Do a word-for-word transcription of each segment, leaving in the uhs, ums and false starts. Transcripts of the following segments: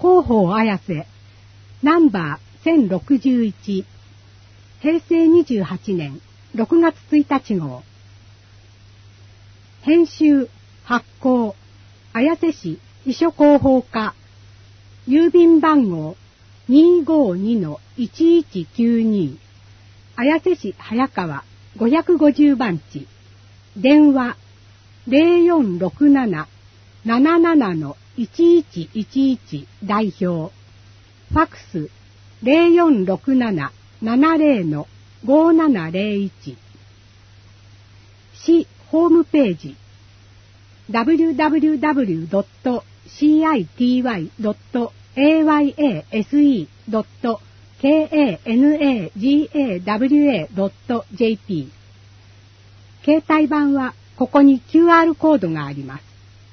広報綾瀬ナンバーせんろくじゅういち平成にじゅうはちねんろくがつついたち号。編集発行綾瀬市秘書広報課郵便番号 にーごーにのいちいちきゅうに 綾瀬市早川ごひゃくごじゅうばんち電話 ゼロよんろくなな ななななのいちいちいちいち 代表ファクス ゼロよんろくなな ななゼロのごななゼロいち市ホームページ ダブリューダブリューダブリュードットシーアイティーワイドットエーワイエーエスイードットケーエーエヌエージーエーダブリューエードットジェーピー 携帯版はここに キューアール コードがあります。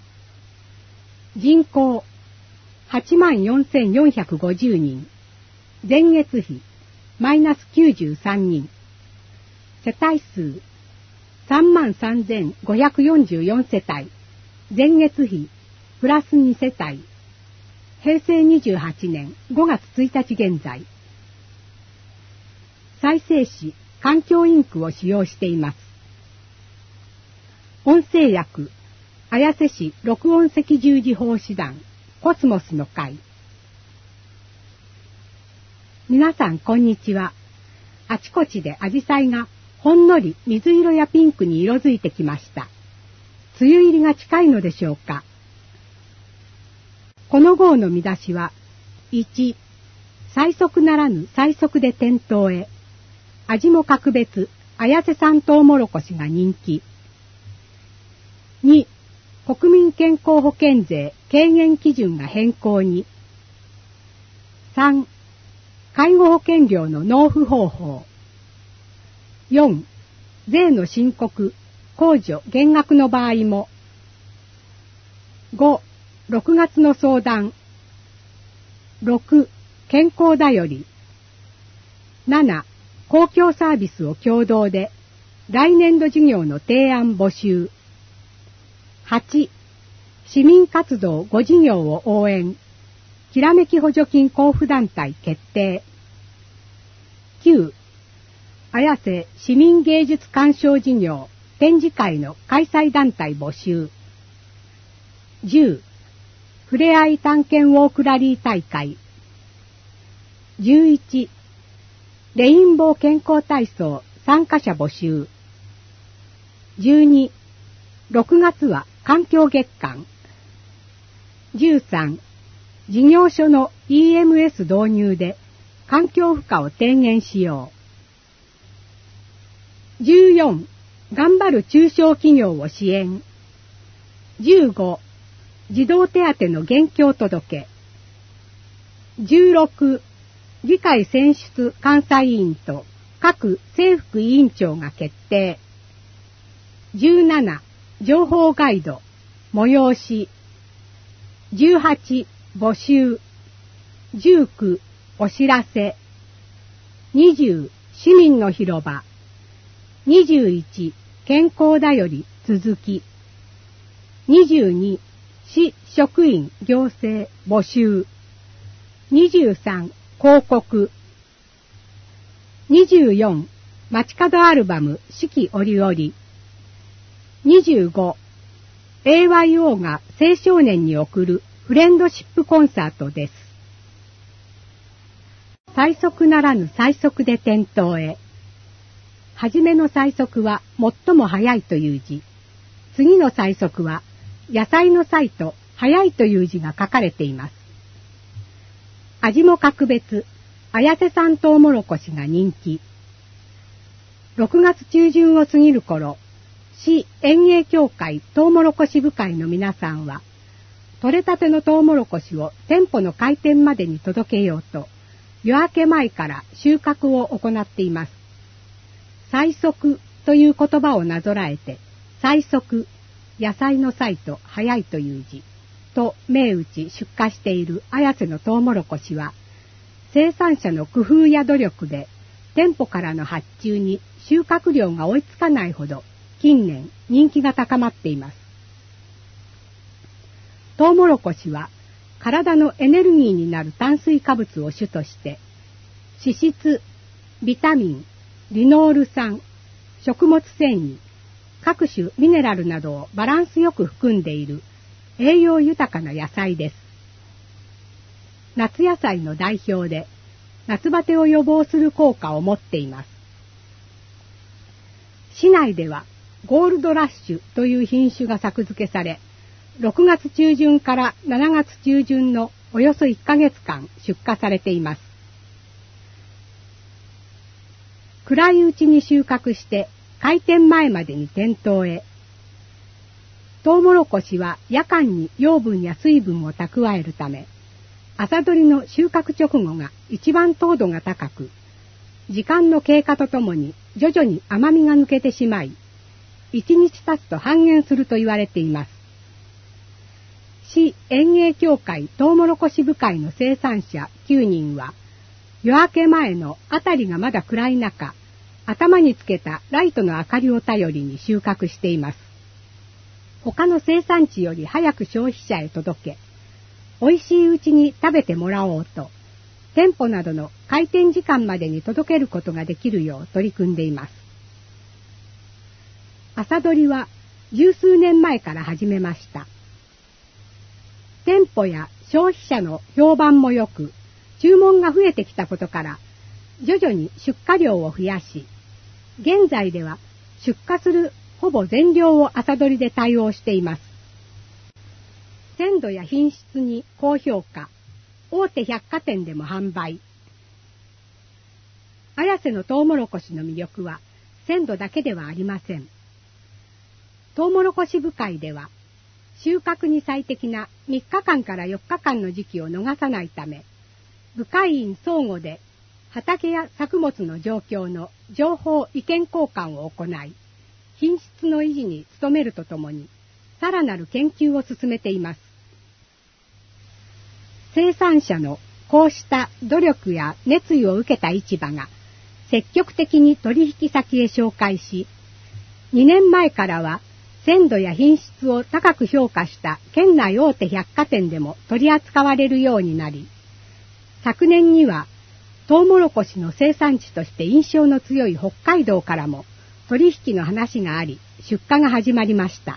人口 はちまんよんせんよんひゃくごじゅうにん、前月比マイナスきゅうじゅうさんにん、世帯数 さんまんさんぜんごひゃくよんじゅうよん 世帯、前月比プラスに世帯、平成にじゅうはちねんごがつついたち現在。再生紙環境インクを使用しています。音声訳綾瀬市録音赤十字奉仕団コスモスの会。皆さんこんにちは。あちこちでアジサイがほんのり水色やピンクに色づいてきました。梅雨入りが近いのでしょうか。この号の見出しは、いち、最速ならぬ最速で店頭へ。味も格別、綾瀬産トウモロコシが人気。に、国民健康保険税軽減基準が変更に。さん、介護保険料の納付方法。よん、税の申告、控除減額の場合も。ご、ろくがつの相談。ろく、健康だより。なな、公共サービスを共同で、来年度事業の提案募集。はち、市民活動ご事業を応援。きらめき補助金交付団体決定。きゅう、綾瀬市民芸術鑑賞事業展示会の開催団体募集。じゅう、ふれあい探検ウォークラリー大会。じゅういち、レインボー健康体操参加者募集。じゅうに、ろくがつは環境月間。じゅうさん、事業所の イーエムエス 導入で環境負荷を低減しよう。じゅうよん、頑張る中小企業を支援。じゅうご、児童手当の現況届。じゅうろく、議会選出監査委員と各政副委員長が決定。じゅうなな、情報ガイド、催し。じゅうはち、募集。じゅうく、お知らせ。にじゅう、市民の広場。にじゅういち、健康だより続き。にじゅうに、市職員行政募集。にじゅうさん、広告。にじゅうよん、街角アルバム四季折々。にじゅうご、エーワイオー が青少年に送るフレンドシップコンサートです。最速ならぬ最速で店頭へ。はじめの最速は最も早いという字。次の最速は野菜の菜と早いという字が書かれています。味も格別、綾瀬産トウモロコシが人気。ろくがつ中旬を過ぎる頃、市園芸協会トウモロコシ部会の皆さんは、取れたてのトウモロコシを店舗の開店までに届けようと、夜明け前から収穫を行っています。最速という言葉をなぞらえて、最速、野菜の菜と早いという字と銘打ち出荷している綾瀬のトウモロコシは、生産者の工夫や努力で店舗からの発注に収穫量が追いつかないほど近年人気が高まっています。トウモロコシは体のエネルギーになる炭水化物を主として、脂質、ビタミン、リノール酸、食物繊維、各種ミネラルなどをバランスよく含んでいる栄養豊かな野菜です。夏野菜の代表で、夏バテを予防する効果を持っています。市内ではゴールドラッシュという品種が作付けされ、ろくがつ中旬からしちがつ中旬のおよそいっかげつかん出荷されています。暗いうちに収穫して開店前までに店頭へ。トウモロコシは夜間に養分や水分を蓄えるため、朝採りの収穫直後が一番糖度が高く、時間の経過とともに徐々に甘みが抜けてしまい、一日経つと半減すると言われています。市園芸協会トウモロコシ部会の生産者きゅうにんは、夜明け前のあたりがまだ暗い中、頭につけたライトの明かりを頼りに収穫しています。他の生産地より早く消費者へ届け、美味しいうちに食べてもらおうと、店舗などの開店時間までに届けることができるよう取り組んでいます。朝採りは十数年前から始めました。店舗や消費者の評判も良く、注文が増えてきたことから、徐々に出荷量を増やし、現在では出荷するほぼ全量を朝採りで対応しています。鮮度や品質に高評価、大手百貨店でも販売。綾瀬のトウモロコシの魅力は鮮度だけではありません。トウモロコシ部会では、収穫に最適なみっかかんからよっかかんの時期を逃さないため、部会員相互で畑や作物の状況の情報意見交換を行い、品質の維持に努めるとともに、さらなる研究を進めています。生産者のこうした努力や熱意を受けた市場が積極的に取引先へ紹介し、にねんまえからは鮮度や品質を高く評価した県内大手百貨店でも取り扱われるようになり、昨年にはトウモロコシの生産地として印象の強い北海道からも取引の話があり、出荷が始まりました。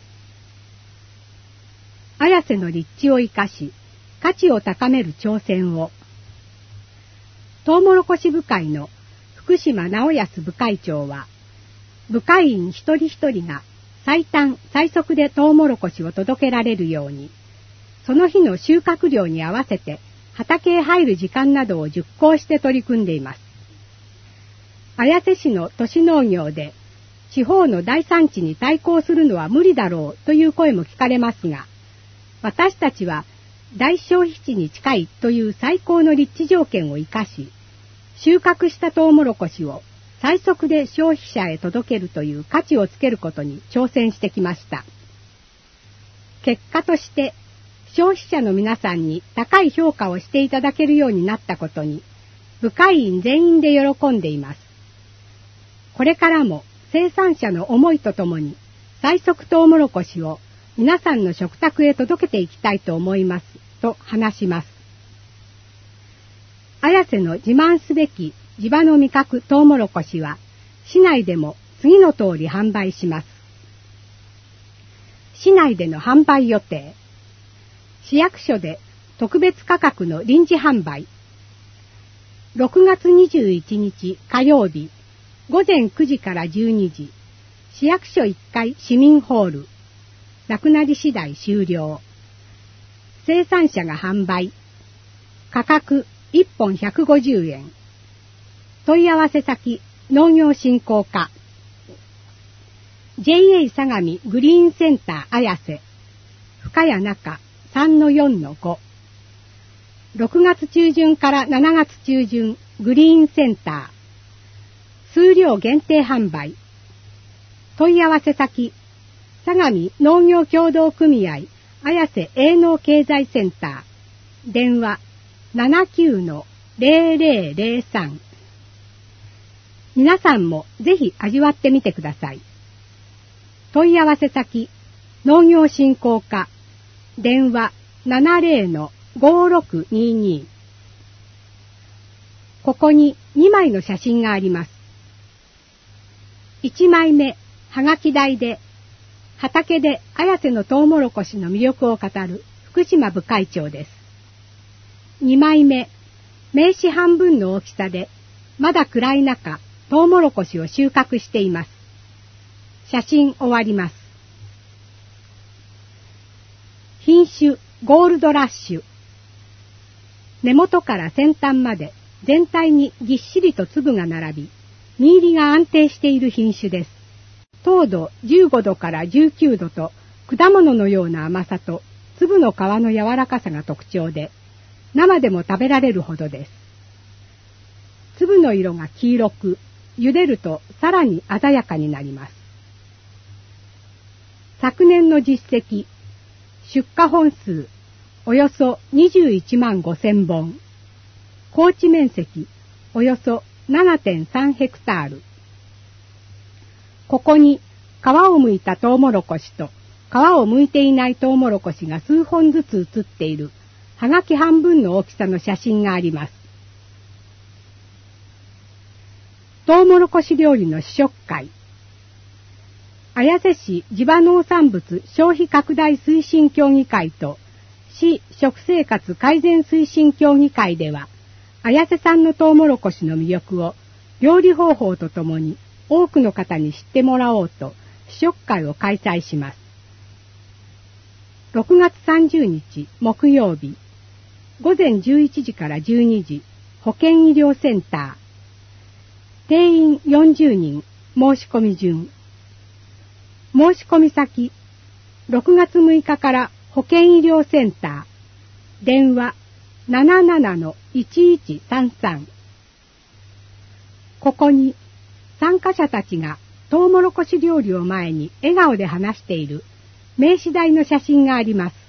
綾瀬の立地を生かし、価値を高める挑戦を。トウモロコシ部会の福島直康部会長は、部会員一人一人が最短最速でトウモロコシを届けられるように、その日の収穫量に合わせて畑へ入る時間などを熟考して取り組んでいます。綾瀬市の都市農業で地方の大産地に対抗するのは無理だろうという声も聞かれますが、私たちは大消費地に近いという最高の立地条件を生かし、収穫したトウモロコシを最速で消費者へ届けるという価値をつけることに挑戦してきました。結果として消費者の皆さんに高い評価をしていただけるようになったことに、部会員全員で喜んでいます。これからも生産者の思いとともに最速トウモロコシを皆さんの食卓へ届けていきたいと思いますと話します。綾瀬の自慢すべき地場の味覚トウモロコシは市内でも次の通り販売します。市内での販売予定。市役所で特別価格の臨時販売。ろくがつにじゅういちにち火曜日ごぜんくじからじゅうにじ、市役所いっかい市民ホール。なくなり次第終了。生産者が販売。価格いっぽんひゃくごじゅうえん。問い合わせ先農業振興課 ジェイエー 相模グリーンセンター綾瀬深谷中 さんのよんのご。ろくがつ中旬からしちがつ中旬グリーンセンター。数量限定販売。問い合わせ先相模農業協同組合綾瀬営農経済センター。電話 ななきゅうのゼロゼロゼロさん。皆さんもぜひ味わってみてください。問い合わせ先農業振興課。電話ななゼロ ごろくにに。ここににまいの写真があります。いちまいめ、はがき台で、畑で綾瀬のトウモロコシの魅力を語る福島部会長です。にまいめ、名刺半分の大きさで、まだ暗い中、トウモロコシを収穫しています。写真終わります。品種ゴールドラッシュ。根元から先端まで全体にぎっしりと粒が並び、実入りが安定している品種です。糖度じゅうごどからじゅうきゅうどと果物のような甘さと粒の皮の柔らかさが特徴で、生でも食べられるほどです。粒の色が黄色く、茹でるとさらに鮮やかになります。昨年の実績、出荷本数およそにじゅういちまんごせんぼん、高地面積およそ ななてんさんヘクタール。ここに皮を剥いたトウモロコシと皮を剥いていないトウモロコシが数本ずつ写っているはがき半分の大きさの写真があります。トウモロコシ料理の試食会。綾瀬市地場農産物消費拡大推進協議会と市食生活改善推進協議会では、綾瀬産のトウモロコシの魅力を料理方法とともに多くの方に知ってもらおうと試食会を開催します。ろくがつさんじゅうにち木曜日、ごぜんじゅういちじからじゅうにじ、保健医療センター。定員よんじゅうにん、申し込み順。申し込み先、ろくがつむいかから保健医療センター。電話 ななななのいちいちさんさん。ここに参加者たちがトウモロコシ料理を前に笑顔で話している名刺台の写真があります。